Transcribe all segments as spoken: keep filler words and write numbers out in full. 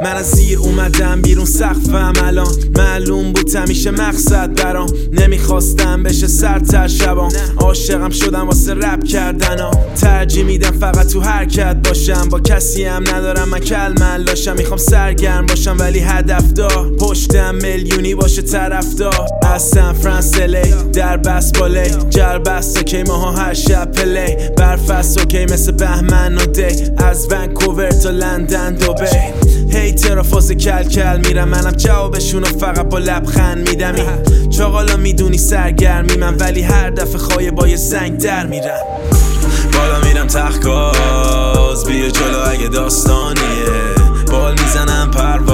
من از زیر اومدم بیرون سقفم الان معلوم بود همیشه مقصد برام نمیخواستم بشه سرتر شبام عاشقم شدم واسه رپ کردن ها ترجیح میدم فقط تو حرکت باشم با کسی هم ندارم من کلمل داشتم میخوام سرگرم باشم ولی هدف دار پشتم میلیونی باشه طرفدار از سن فرانسیلی در بسپالی جربست اوکی ماها هر شب پلی برفست اوکی مثل بهمن و دی از ونکوور تا لندن دوبه هیتر فاز کل کل میرم منم جوابشونو فقط با لبخند میدم چاقالا میدونی سرگرمی من ولی هر دفعه خواهی با یه زنگ در میرم بالا میرم تخت بیا جلو اگه داستانیه بال میزنم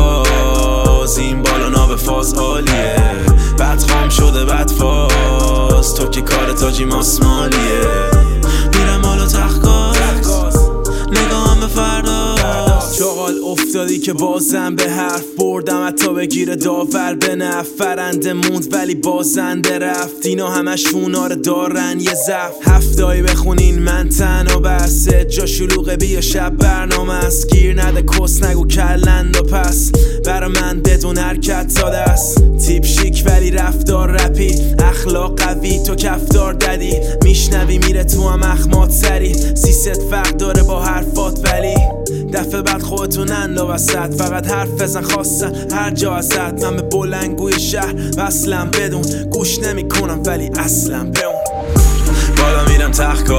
پرواز این بالا ناب فاز عالیه بد خام شده بد فاز تو که کار تاجی ماسمالیه میرم بالا تخت نگاهم به فردا چاقال افتادی که بازم به حرف بردم حتی بگیره داور به نفت فرنده موند ولی بازنده رفت اینا همشون آره دارن یه زف هفتایی بخونین من تنها بسه جا شلوغه بیا شب برنامه است گیر نده کس نگو کلند و پس برا من بدون حرکت ساده است تیپ شیک ولی رفتار رپی اخلاق قوی تو کفتار ددی میشنوی میره تو هم اخمات سری سیست فرق داره با حرفات ولی دفعه بعد خودتون اندلا وسط فقط حرف بزن خواستن هر جا ازت من به بلنگوی شهر وصلم بدون گوش نمی کنم ولی اصلا به اون بالا میرم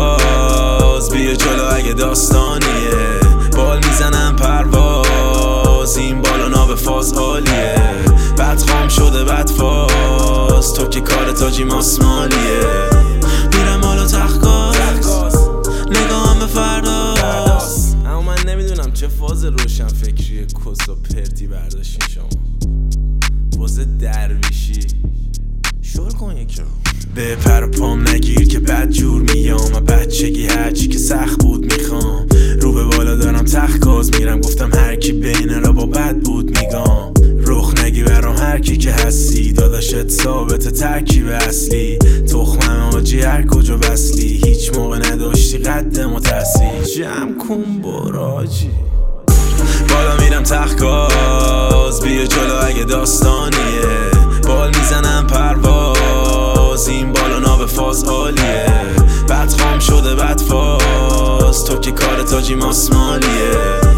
تخت بیا جلو اگه داستانیه بال میزنم پرواز این بالا ناب فاز عالیه بد خام شده بد فاز تو که کار تاجی ماسمالیه میرم بالا تخت نگاهم به فردا اما من نمیدونم چه فاز روشن فکری کس و پرتی برداشتین شما فاز درویشی شور کن یکی رو به پر و پام نگیر که بد جور میام و بچگی هرچی که سخت بود میخوام رو به بالا دارم تخت گاز میرم گفتم هر کی بین را با بد بود میگم رخ نگی برام هر کی که هستی داداشت ثابت ترکیب اصلی تخمم آجی هر کجا وصلی هیچ موقع نداشتی قد متحصیل جمع کن براجی بالا میرم تخت بیا جلو اگه داستانیه بال میزنم پرواز این بالا ناب فاز عالیه بد خام شده بد فاز تو که کار تاجی ماسمالیه